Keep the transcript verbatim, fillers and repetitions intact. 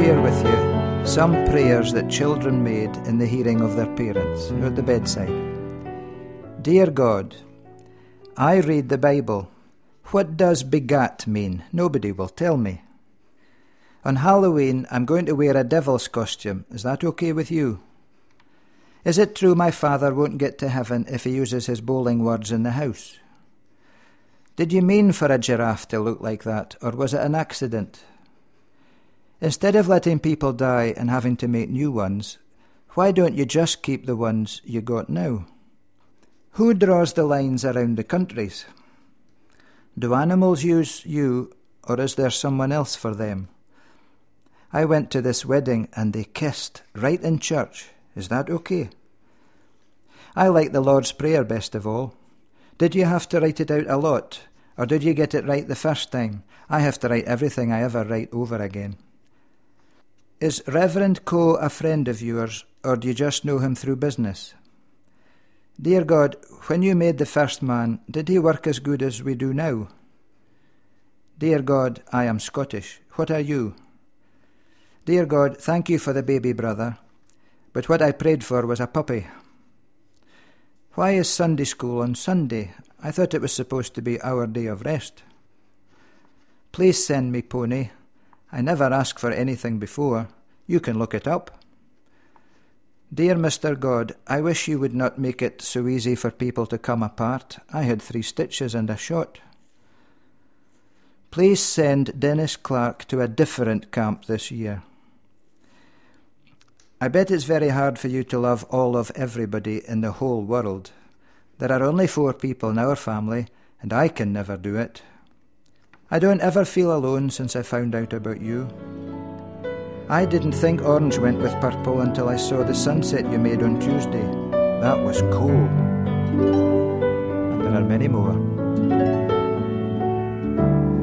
share with you some prayers that children made in the hearing of their parents or at the bedside. Dear God, I read the Bible. What does begat mean? Nobody will tell me. On Halloween, I'm going to wear a devil's costume. Is that okay with you? Is it true my father won't get to heaven if he uses his bowling words in the house? Did you mean for a giraffe to look like that, or was it an accident? Instead of letting people die and having to make new ones, why don't you just keep the ones you got now? Who draws the lines around the countries? Do animals use you, or is there someone else for them? I went to this wedding and they kissed right in church. Is that okay? I like the Lord's Prayer best of all. Did you have to write it out a lot, or did you get it right the first time? I have to write everything I ever write over again. Is Reverend Coe a friend of yours, or do you just know him through business? Dear God, when you made the first man, did he work as good as we do now? Dear God, I am Scottish. What are you? Dear God, thank you for the baby brother, but what I prayed for was a puppy. Why is Sunday school on Sunday? I thought it was supposed to be our day of rest. Please send me Pony. I never asked for anything before. You can look it up. Dear Mister God, I wish you would not make it so easy for people to come apart. I had three stitches and a shot. Please send Dennis Clark to a different camp this year. I bet it's very hard for you to love all of everybody in the whole world. There are only four people in our family, and I can never do it. I don't ever feel alone since I found out about you. I didn't think orange went with purple until I saw the sunset you made on Tuesday. That was cool. And there are many more.